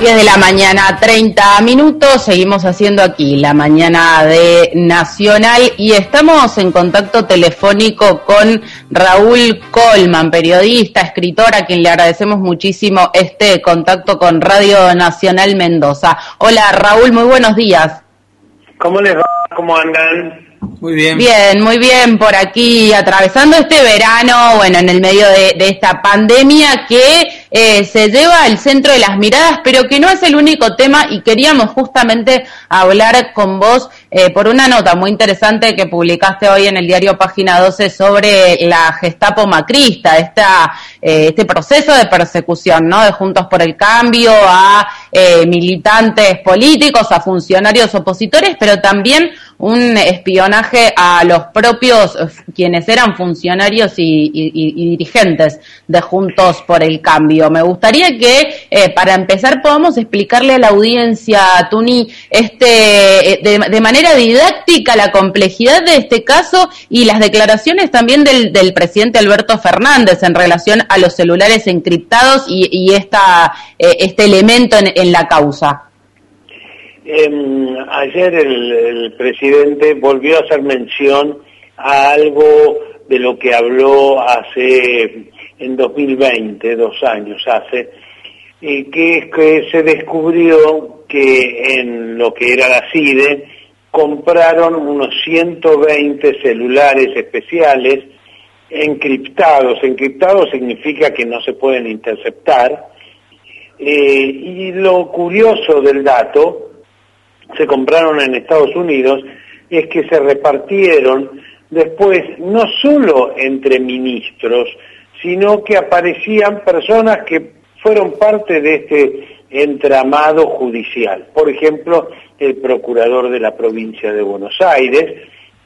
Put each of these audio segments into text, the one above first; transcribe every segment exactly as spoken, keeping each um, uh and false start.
diez de la mañana, treinta minutos, seguimos haciendo aquí la mañana de Nacional y estamos en contacto telefónico con Raúl Colman, periodista, escritor, a quien le agradecemos muchísimo este contacto con Radio Nacional Mendoza. Hola Raúl, muy buenos días. ¿Cómo les va? ¿Cómo andan? Muy bien. Bien, muy bien, por aquí atravesando este verano, bueno, en el medio de, de esta pandemia que eh, se lleva al centro de las miradas, pero que no es el único tema, y queríamos justamente hablar con vos eh, por una nota muy interesante que publicaste hoy en el diario Página doce sobre la Gestapo macrista, esta, eh, este proceso de persecución, ¿no?, de Juntos por el Cambio a eh, militantes políticos, a funcionarios opositores, pero también un espionaje a los propios, quienes eran funcionarios y, y, y dirigentes de Juntos por el Cambio. Me gustaría que, eh, para empezar, podamos explicarle a la audiencia, Tuni, este, de, de manera didáctica la complejidad de este caso y las declaraciones también del, del presidente Alberto Fernández en relación a los celulares encriptados y, y esta, eh, este elemento en, en la causa. Eh, ayer el, el presidente volvió a hacer mención a algo de lo que habló hace, en dos mil veinte, dos años hace, eh, que es que se descubrió que en lo que era la CIDE compraron unos ciento veinte celulares especiales encriptados. Encriptados significa que no se pueden interceptar, eh, y lo curioso del dato, se compraron en Estados Unidos, es que se repartieron después no solo entre ministros, sino que aparecían personas que fueron parte de este entramado judicial. Por ejemplo, el procurador de la provincia de Buenos Aires,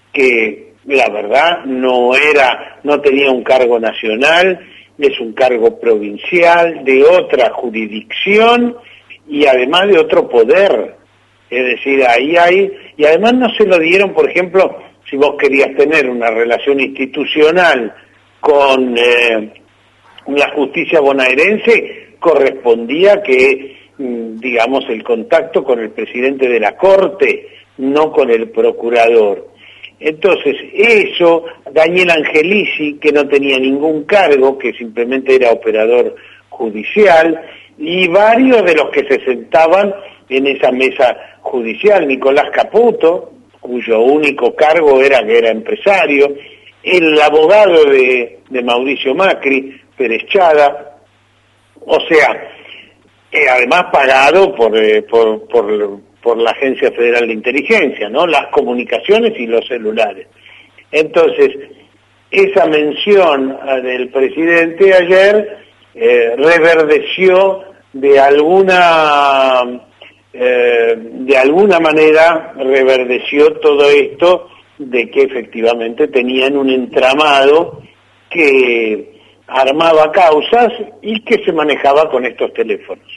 que la verdad no era, no tenía un cargo nacional, es un cargo provincial, de otra jurisdicción y además de otro poder. Es decir, ahí hay, y además no se lo dieron, por ejemplo, si vos querías tener una relación institucional con eh, la justicia bonaerense, correspondía que, digamos, el contacto con el presidente de la Corte, no con el procurador. Entonces, eso, Daniel Angelici, que no tenía ningún cargo, que simplemente era operador judicial, y varios de los que se sentaban en esa mesa judicial, Nicolás Caputo, cuyo único cargo era que era empresario, el abogado de, de Mauricio Macri, Pérez Chada, o sea, eh, además pagado por, eh, por, por, por la Agencia Federal de Inteligencia, ¿no?, las comunicaciones y los celulares. Entonces, esa mención del presidente ayer eh, reverdeció de alguna... Eh, de alguna manera reverdeció todo esto de que efectivamente tenían un entramado que armaba causas y que se manejaba con estos teléfonos.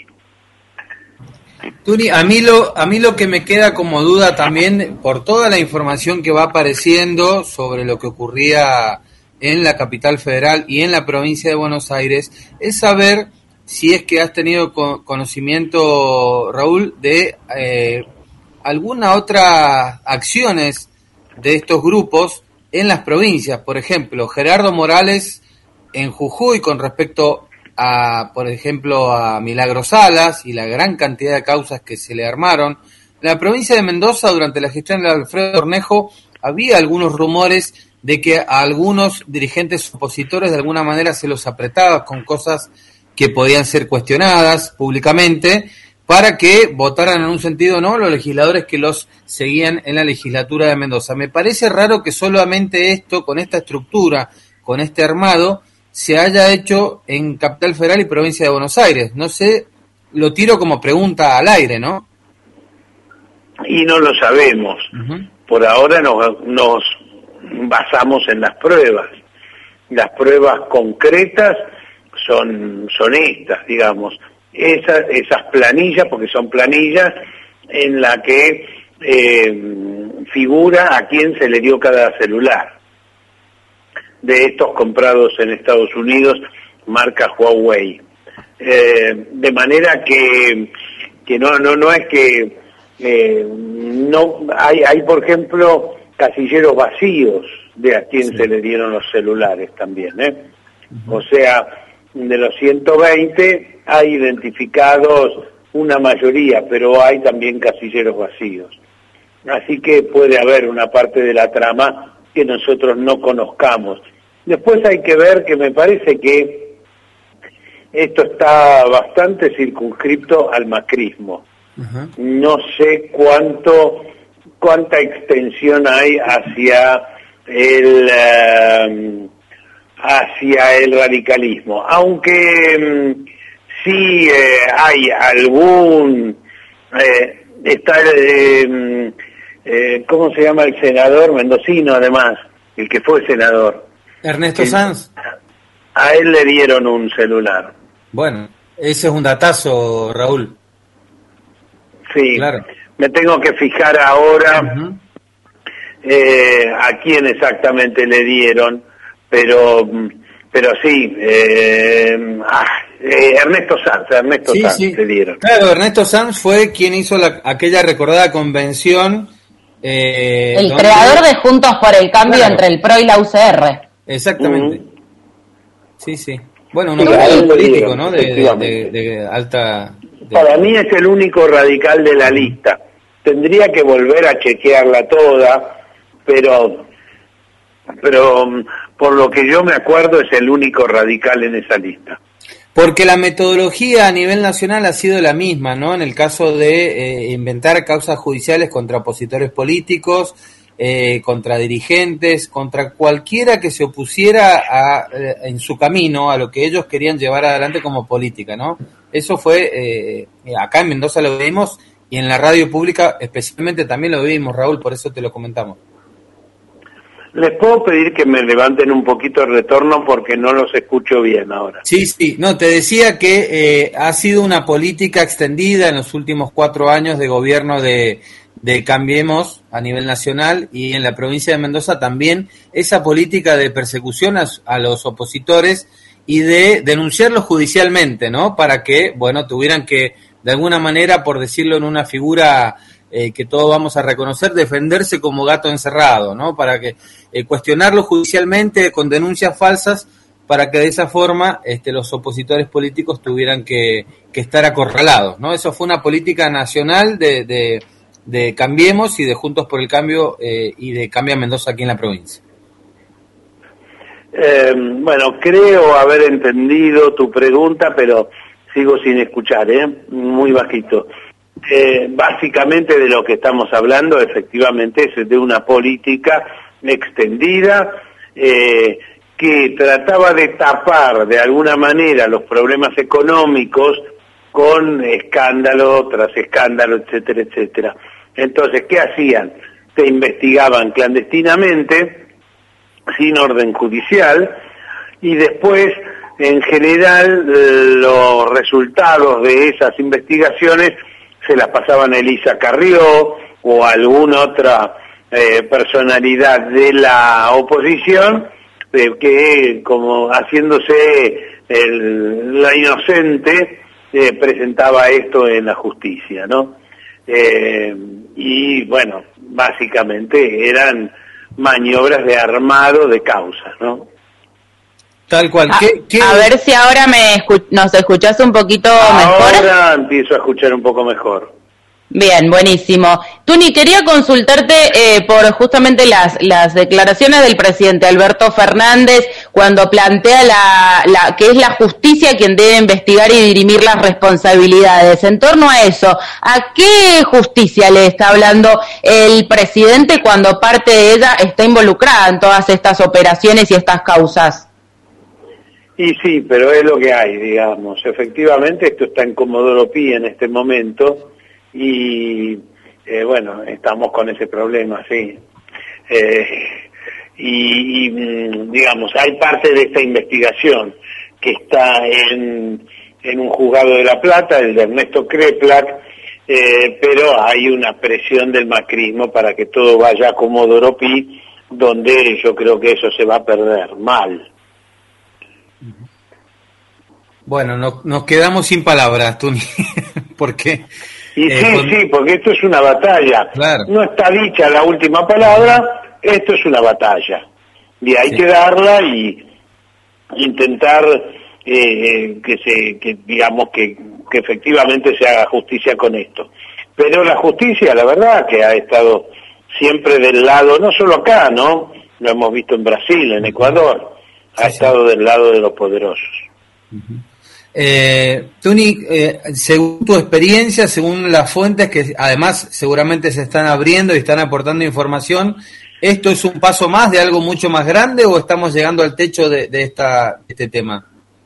Tuni, a mí lo a mí lo que me queda como duda también, por toda la información que va apareciendo sobre lo que ocurría en la capital federal y en la provincia de Buenos Aires, es saber si es que has tenido conocimiento, Raúl, de eh, alguna otra acciones de estos grupos en las provincias. Por ejemplo, Gerardo Morales en Jujuy con respecto a, por ejemplo, a Milagro Salas y la gran cantidad de causas que se le armaron. En la provincia de Mendoza, durante la gestión de Alfredo Cornejo, había algunos rumores de que a algunos dirigentes opositores de alguna manera se los apretaba con cosas que podían ser cuestionadas públicamente para que votaran en un sentido, ¿no?, los legisladores que los seguían en la legislatura de Mendoza. Me parece raro que solamente esto, con esta estructura, con este armado, se haya hecho en Capital Federal y Provincia de Buenos Aires. No sé, lo tiro como pregunta al aire, ¿no? Y no lo sabemos. Uh-huh. Por ahora nos, nos basamos en las pruebas. Las pruebas concretas son, son estas, digamos, esas, esas planillas, porque son planillas en la que eh, figura a quién se le dio cada celular. De estos comprados en Estados Unidos, marca Huawei. Eh, de manera que que no no no es que eh, no hay hay por ejemplo casilleros vacíos de a quién sí. se le dieron los celulares también, ¿eh? Uh-huh. O sea, de los ciento veinte hay identificados una mayoría, pero hay también casilleros vacíos. Así que puede haber una parte de la trama que nosotros no conozcamos. Después hay que ver que me parece que esto está bastante circunscripto al macrismo. Uh-huh. No sé cuánto, cuánta extensión hay hacia el uh, hacia el radicalismo, aunque um, sí eh, hay algún eh, está eh, eh, ¿cómo se llama el senador mendocino además? El que fue senador. Ernesto Sanz. A él le dieron un celular. Bueno, ese es un datazo, Raúl. Sí, claro. Me tengo que fijar ahora uh-huh. eh, a quién exactamente le dieron, pero pero sí, eh, ah, eh, Ernesto Sanz, Ernesto sí, Sanz sí. le dieron. Claro, Ernesto Sanz fue quien hizo la, aquella recordada convención. Eh, el donde... creador de Juntos por el Cambio, claro, entre el P R O y la U C R. Exactamente. Uh-huh. Sí, sí. Bueno, un operador político, ¿no? De, de, de, de alta... De... Para mí es el único radical de la lista. Tendría que volver a chequearla toda, pero pero por lo que yo me acuerdo es el único radical en esa lista. Porque la metodología a nivel nacional ha sido la misma, ¿no? En el caso de eh, inventar causas judiciales contra opositores políticos, eh, contra dirigentes, contra cualquiera que se opusiera a, eh, en su camino a lo que ellos querían llevar adelante como política, ¿no? Eso fue, eh, acá en Mendoza lo vimos y en la radio pública especialmente también lo vimos, Raúl, por eso te lo comentamos. ¿Les puedo pedir que me levanten un poquito el retorno porque no los escucho bien ahora? Sí, sí, no, te decía que eh, ha sido una política extendida en los últimos cuatro años de gobierno de, de Cambiemos a nivel nacional y en la provincia de Mendoza también esa política de persecución a, a los opositores y de denunciarlos judicialmente, ¿no? Para que, bueno, tuvieran que, de alguna manera, por decirlo en una figura eh, que todos vamos a reconocer, defenderse como gato encerrado, ¿no? Para que eh, cuestionarlo judicialmente con denuncias falsas, para que de esa forma este, los opositores políticos tuvieran que, que estar acorralados, ¿no? Eso fue una política nacional de, de, de Cambiemos y de Juntos por el Cambio eh, y de Cambia Mendoza aquí en la provincia. Eh, bueno, creo haber entendido tu pregunta, pero sigo sin escuchar, ¿eh? Muy bajito. Eh, básicamente de lo que estamos hablando, efectivamente, es de una política extendida eh, que trataba de tapar de alguna manera los problemas económicos con escándalo tras escándalo, etcétera, etcétera. Entonces, ¿qué hacían? Se investigaban clandestinamente, sin orden judicial, y después, en general, los resultados de esas investigaciones se las pasaban a Elisa Carrió o a alguna otra eh, personalidad de la oposición, eh, que como haciéndose el, la inocente, eh, presentaba esto en la justicia, ¿no? Eh, y bueno, básicamente eran maniobras de armado de causa, ¿no? Tal cual. ¿Qué, qué... A, a ver si ahora me escu- nos escuchás un poquito mejor. Ahora empiezo a escuchar un poco mejor. Bien, buenísimo. Tuni, quería consultarte eh, por justamente las las declaraciones del presidente Alberto Fernández cuando plantea la, la que es la justicia quien debe investigar y dirimir las responsabilidades. En torno a eso, ¿a qué justicia le está hablando el presidente cuando parte de ella está involucrada en todas estas operaciones y estas causas? Y sí, pero es lo que hay, digamos. Efectivamente, esto está en Comodoro Pi en este momento y, eh, bueno, estamos con ese problema, sí. Eh, y, y, digamos, hay parte de esta investigación que está en, en un juzgado de La Plata, el de Ernesto Kreplak, eh, pero hay una presión del macrismo para que todo vaya a Comodoro Pi, donde yo creo que eso se va a perder mal. Bueno, no, nos quedamos sin palabras, Tuni, porque... Y eh, sí, con... sí, porque esto es una batalla. Claro. No está dicha la última palabra, esto es una batalla. Y hay Sí. que darla y intentar eh, que se, que digamos que, que efectivamente se haga justicia con esto. Pero la justicia, la verdad, que ha estado siempre del lado, no solo acá, ¿no? Lo hemos visto en Brasil, en Ecuador, ha Sí, estado sí. del lado de los poderosos. Uh-huh. Eh, Tuni, eh, según tu experiencia, según las fuentes que además seguramente se están abriendo y están aportando información, ¿esto es un paso más de algo mucho más grande o estamos llegando al techo de, de esta, este tema?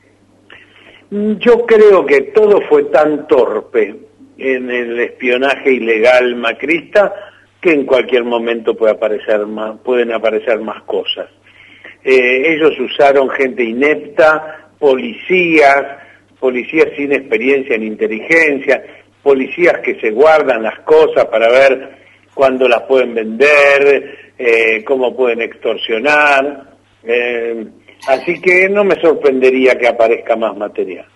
Yo creo que todo fue tan torpe en el espionaje ilegal macrista que en cualquier momento puede aparecer más, pueden aparecer más cosas. Eh, ellos usaron gente inepta, policías, policías sin experiencia en inteligencia, policías que se guardan las cosas para ver cuándo las pueden vender, eh, cómo pueden extorsionar, eh, así que no me sorprendería que aparezca más material.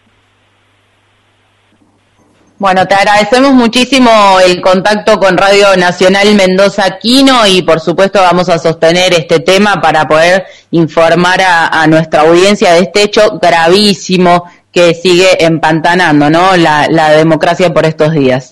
Bueno, te agradecemos muchísimo el contacto con Radio Nacional Mendoza Quino y por supuesto vamos a sostener este tema para poder informar a, a nuestra audiencia de este hecho gravísimo que sigue empantanando, ¿no? La, la democracia por estos días.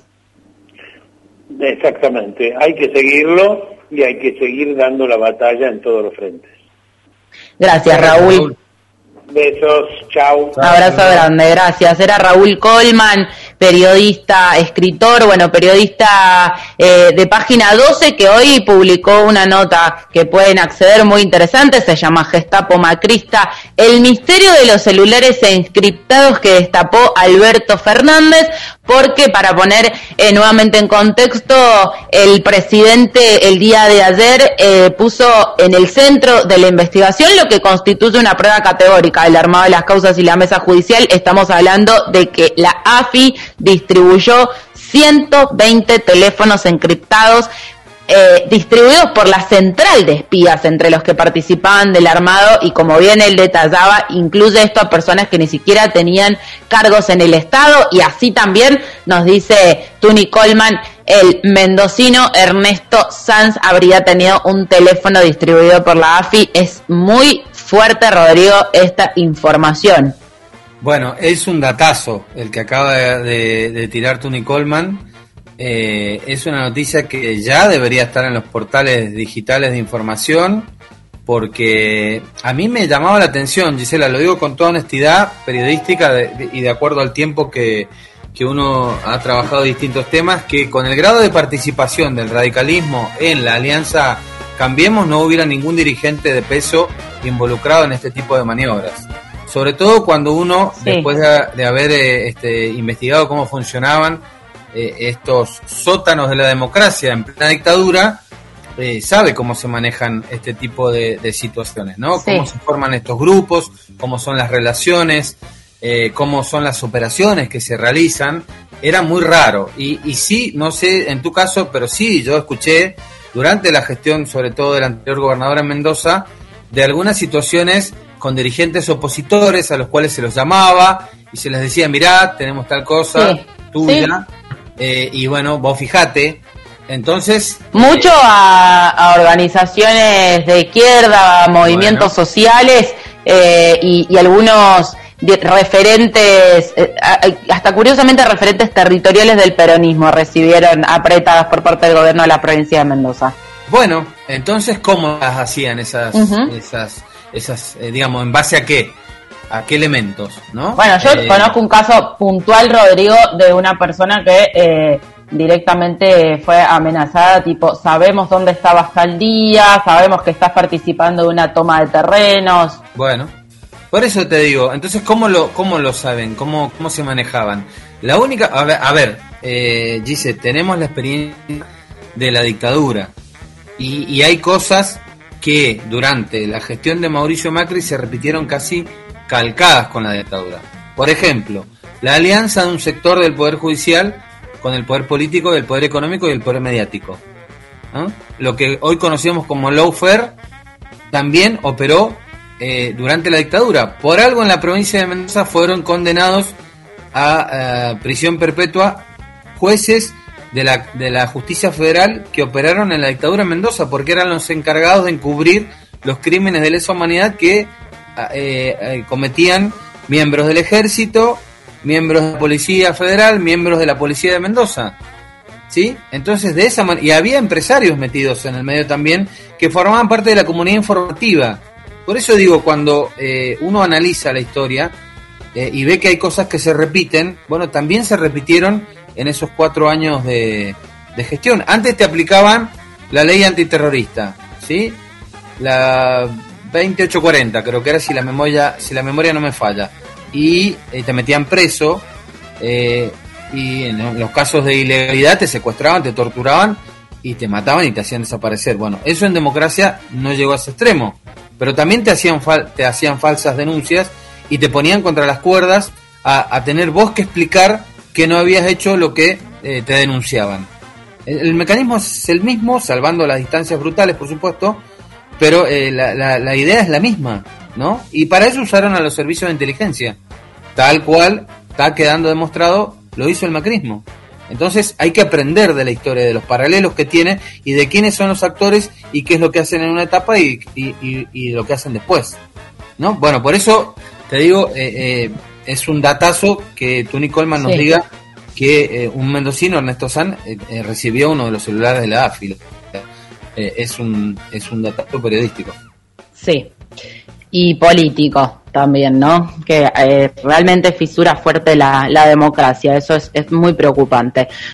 Exactamente, hay que seguirlo y hay que seguir dando la batalla en todos los frentes. Gracias, Raúl. Besos, chau. Abrazo grande, gracias. Era Raúl Colman, periodista, escritor, bueno, periodista eh, de Página doce, que hoy publicó una nota que pueden acceder muy interesante, se llama Gestapo Macrista, el misterio de los celulares encriptados que destapó Alberto Fernández, porque para poner eh, nuevamente en contexto, el presidente el día de ayer eh, puso en el centro de la investigación lo que constituye una prueba categórica, el armado de las causas y la mesa judicial. Estamos hablando de que la A F I distribuyó ciento veinte teléfonos encriptados eh, distribuidos por la central de espías entre los que participaban del armado, y como bien él detallaba, incluye esto a personas que ni siquiera tenían cargos en el Estado, y así también nos dice Tuni Colman, el mendocino Ernesto Sanz habría tenido un teléfono distribuido por la A F I. Es muy fuerte, Rodrigo, esta información. Bueno, es un datazo el que acaba de, de, de tirar Tuni Colman. Eh, es una noticia que ya debería estar en los portales digitales de información, porque a mí me llamaba la atención, Gisela, lo digo con toda honestidad periodística de, de, y de acuerdo al tiempo que, que uno ha trabajado distintos temas, que con el grado de participación del radicalismo en la alianza Cambiemos no hubiera ningún dirigente de peso involucrado en este tipo de maniobras. Sobre todo cuando uno, sí. después de, de haber eh, este, investigado cómo funcionaban eh, estos sótanos de la democracia en plena dictadura, eh, sabe cómo se manejan este tipo de, de situaciones, ¿no? Sí. Cómo se forman estos grupos, cómo son las relaciones, eh, cómo son las operaciones que se realizan. Era muy raro. Y, y sí, no sé en tu caso, pero sí, yo escuché durante la gestión, sobre todo del anterior gobernador en Mendoza, de algunas situaciones con dirigentes opositores a los cuales se los llamaba y se les decía, mirá, tenemos tal cosa sí, tuya, sí. Eh, y bueno, vos fijate. Entonces... Mucho eh, a, a organizaciones de izquierda, a movimientos bueno. sociales eh, y, y algunos referentes, eh, hasta curiosamente referentes territoriales del peronismo recibieron apretadas por parte del gobierno de la provincia de Mendoza. Bueno, entonces, ¿cómo las hacían esas... Uh-huh. esas esas eh, digamos, en base a qué, a qué elementos, ¿no? Bueno, yo eh, conozco un caso puntual, Rodrigo, de una persona que eh, directamente fue amenazada, tipo, sabemos dónde estabas tal día, sabemos que estás participando de una toma de terrenos. Bueno, por eso te digo, entonces, ¿cómo lo cómo lo saben? ¿Cómo cómo se manejaban? La única, a ver, a ver eh, Gise, tenemos la experiencia de la dictadura y, y hay cosas que durante la gestión de Mauricio Macri se repitieron casi calcadas con la dictadura. Por ejemplo, la alianza de un sector del Poder Judicial con el Poder Político, el Poder Económico y el Poder Mediático. ¿No? Lo que hoy conocemos como lawfare también operó eh, durante la dictadura. Por algo en la provincia de Mendoza fueron condenados a uh, prisión perpetua jueces de la, de la justicia federal que operaron en la dictadura en Mendoza, porque eran los encargados de encubrir los crímenes de lesa humanidad que eh, eh, cometían miembros del ejército, miembros de la policía federal, miembros de la policía de Mendoza, ¿sí? Entonces de esa manera, y había empresarios metidos en el medio también que formaban parte de la comunidad informativa. Por eso digo, cuando eh, uno analiza la historia eh, y ve que hay cosas que se repiten, bueno, también se repitieron en esos cuatro años de, de gestión. Antes te aplicaban la ley antiterrorista, ¿sí? La veintiocho cuarenta, creo que era, si la memoria, si la memoria no me falla, y eh, te metían preso, eh, y en los casos de ilegalidad te secuestraban, te torturaban y te mataban y te hacían desaparecer. Bueno, eso en democracia no llegó a ese extremo, pero también te hacían fal- te hacían falsas denuncias y te ponían contra las cuerdas a, a tener vos que explicar que no habías hecho lo que eh, te denunciaban. El, el mecanismo es el mismo, salvando las distancias brutales, por supuesto, pero eh, la, la, la idea es la misma, ¿no? Y para eso usaron a los servicios de inteligencia, tal cual está quedando demostrado, lo hizo el macrismo. Entonces hay que aprender de la historia, de los paralelos que tiene y de quiénes son los actores y qué es lo que hacen en una etapa y, y, y, y lo que hacen después, ¿no? Bueno, por eso te digo, eh, eh, es un datazo que Tuni Coleman nos sí. diga que eh, un mendocino, Ernesto Sanz, eh, eh, recibió uno de los celulares de la A F I. Eh, es un es un datazo periodístico. Sí, y político también, ¿no? Que eh, realmente fisura fuerte la, la democracia, eso es, es muy preocupante.